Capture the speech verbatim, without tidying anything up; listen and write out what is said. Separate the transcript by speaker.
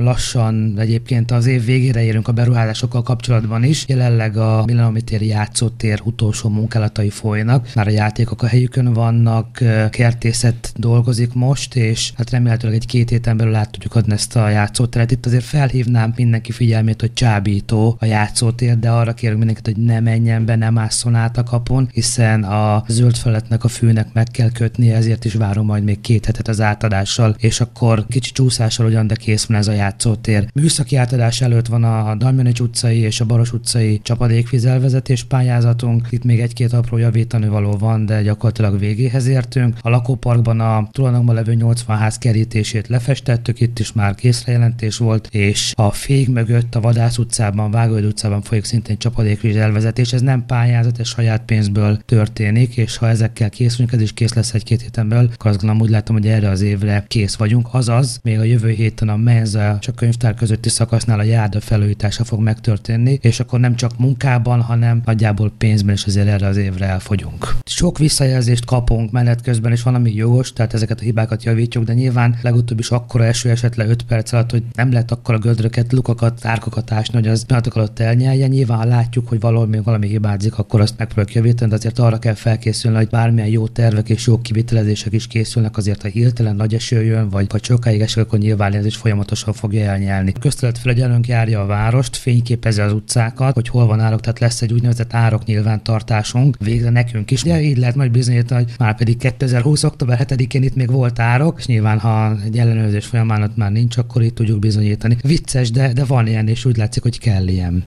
Speaker 1: lassan egyébként az év végére érünk a beruházásokkal kapcsolatban is. Jelenleg a Millenniumi téri játszótér utolsó munkálatai folynak. Már a játékok a helyükön vannak, kertészet dolgozik most, és hát remélhetőleg egy két héten belül át tudjuk adni ezt a játszóteret. Itt azért felhívnám mindenki figyelmét, hogy csábító a játszótér, de arra kérünk mindenkit, hogy ne menjen be, ne másszon át a kapun, hiszen a zöld felületnek a fűnek meg kell kötnie, ezért is várom majd még két hetet az átadással, és akkor kicsi csúszással ugyan, de kész van ez a játszótér. Műszaki átadás előtt van a Damjanics utcai és a Baros utcai csapadékvízelvezetés pályázatunk. Itt még egy-két apró javítani való van, de gyakorlatilag végéhez értünk. A lakóparkban a tulajdonban levő nyolcvan ház kerítését lefestettük, itt is már készrejelentés volt, és a fék mögött a Vadász utcában, Vágóid utcában folyik szintén csapadékvízelvezetés. Ez nem pályázat, ez saját pénzből történik, és ha ezekkel készülünk, ez is kész lesz egy-két héten belül, akkor azt gondolom, úgy látom, hogy erre az évre kész vagyunk. Azaz, még a jövő héten a menza és a könyvtár közötti szakasznál a járda felújítása fog megtörténni, és akkor nem csak munkában, hanem nagyjából pénzben is azért erre az évre elfogyunk. Sok visszajelzést kapunk menet közben, és van, ami jogos, tehát ezeket a hibákat javítjuk, de nyilván legutóbb is akkora eső esett le öt perc alatt, hogy nem lehet akkora gödröket, lukakat, árkokat ásni, hogy az pillanatok alatt elnyeljen. Nyilván, ha látjuk, hogy valahol még valami hibázik, akkor azt megpróbáljuk javítani, de azért arra kell felkészülni, hogy bármilyen jó tervek és jó kivitelezések is készülnek, azért ha hirtelen nagy eső jön, vagy ha sokáig esik, akkor nyilván ez is folyamatosan fogja elnyelni. A közterületfelügyelőnk járja a várost, fényképezi az utcákat, hogy hol van árok, tehát lesz egy úgynevezett árok nyilvántartásunk, végre nekünk is. Ugye így lehet majd bizonyítani, hogy már pedig kétezer-húsz. október hetedikén itt még volt árok, és nyilván ha egy ellenőrzés folyamán ott már nincs, akkor itt tudjuk bizonyítani. Vicces, de, de van ilyen, és úgy látszik, hogy kell ilyen.